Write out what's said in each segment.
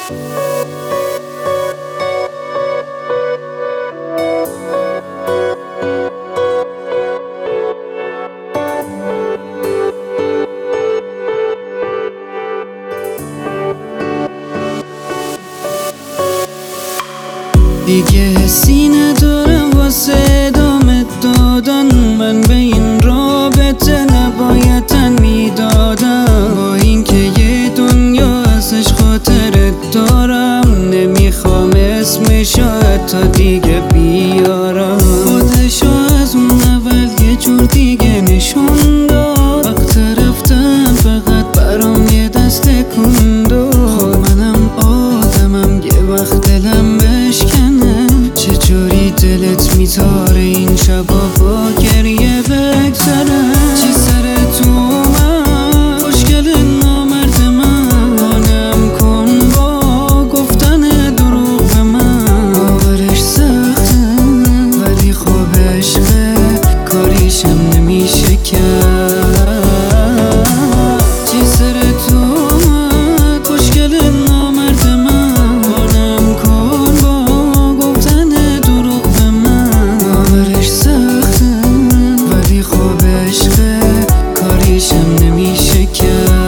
دیگه حسی ندارم واسه ادامه دادن. من به این رابطه نباید تن میدادم، با اینکه یه دنیا ازش خاطرت دارم. نمیخوام اسمشو حتی دیگه بیارم. خودشو از اون اول یه جور دیگه نشون داد. وقت رفتن فقط برام یه دست تکون داد. خب منم آدمم یه وقت دلم بشکنه. چجوری دلت میذاره این شبا با گریه بگذره؟ چی سرت اومد خوشگل نامرد من؟ قانعم کن با گفتن دروغ به من. باورش سخته ولی خب عشقه، کاریشم نمیشه کرد. چی سرت اومد خوشگل نامرد من؟ قانعم کن با گفتن دروغ به من. باورش سخته ولی خب عشقه، کاریشم نمیشه کرد.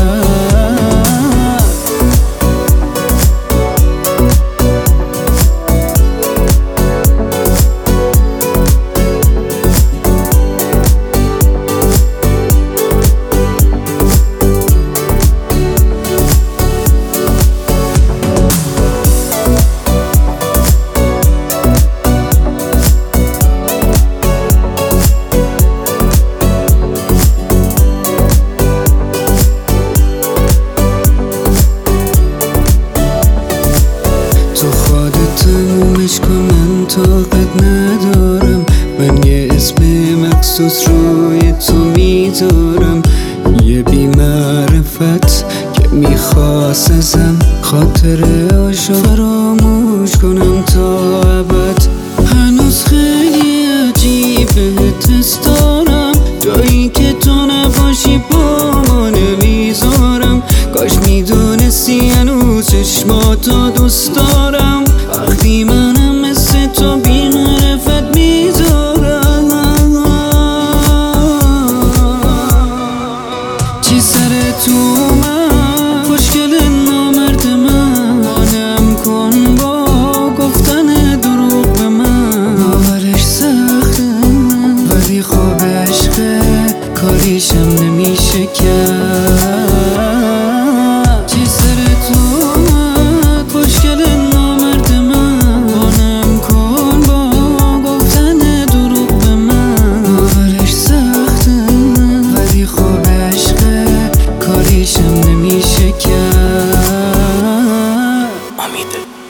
تو خودت تمومش کن، من طاقت ندارم. من یه اسم مخصوص روی تو میذارم. یه بی‌معرفت که میخواست ازم خاطرهاشو فراموش کنم تا ابد. هنوز خیلی عجیبه حس دارم، جایی که تو نباشی با ما نمیذارم. کاش میدونستی هنوز چشماتو دوست دارم. وقتی منم مثل تو بی‌معرفت میذارم. چی سرت اومد خوشگل نامرد من؟ قانعم کن با گفتن دروغ به من. باورش سخته ولی خب عشقه، کاریشم نمیشه کرد. چی سرت اومد خوشگل نامرد من؟ قانعم کن با گفتن دروغ به من. باورش سخته ولی خب عشقه، کاریشم نمیشه کرد. امیده